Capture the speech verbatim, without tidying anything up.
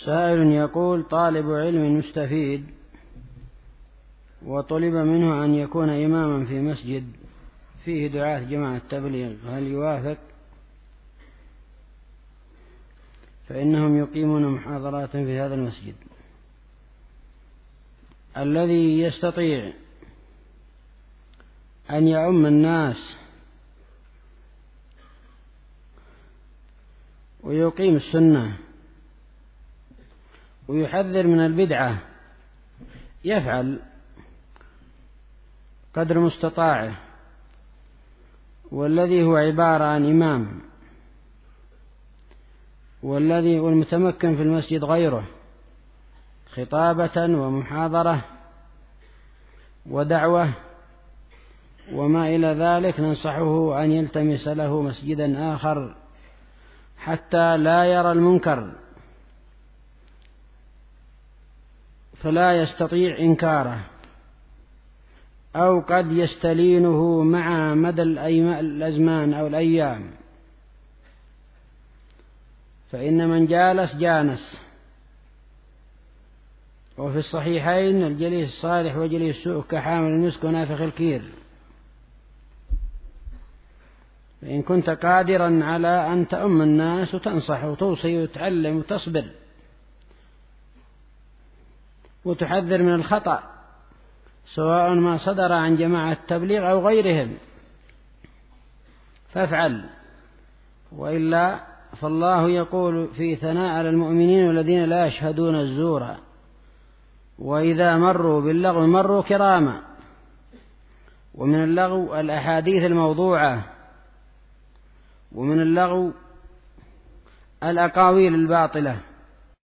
سائل يقول: طالب علم مستفيد وطلب منه أن يكون إماما في مسجد فيه دعاة جماعة التبليغ، هل يوافق؟ فإنهم يقيمون محاضرات في هذا المسجد. الذي يستطيع أن يؤم الناس ويقيم السنة ويحذر من البدعة يفعل قدر مستطاعه، والذي هو عبارة عن إمام والذي هو المتمكن في المسجد غيره خطابة ومحاضرة ودعوة وما إلى ذلك، ننصحه أن يلتمس له مسجدا آخر حتى لا يرى المنكر فلا يستطيع إنكاره، أو قد يستلينه مع مدى الأزمان أو الأيام، فإن من جالس جانس. وفي الصحيحين: الجليس الصالح وجليس السوء كحامل المسك ونافخ الكير. فإن كنت قادرا على أن تؤم الناس وتنصح وتوصي وتعلم وتصبر وتحذر من الخطأ سواء ما صدر عن جماعة التبليغ أو غيرهم فافعل، وإلا فالله يقول في ثناء على المؤمنين والذين لا يشهدون الزور وإذا مروا باللغو مروا كراما. ومن اللغو الأحاديث الموضوعة، ومن اللغو الأقاويل الباطلة.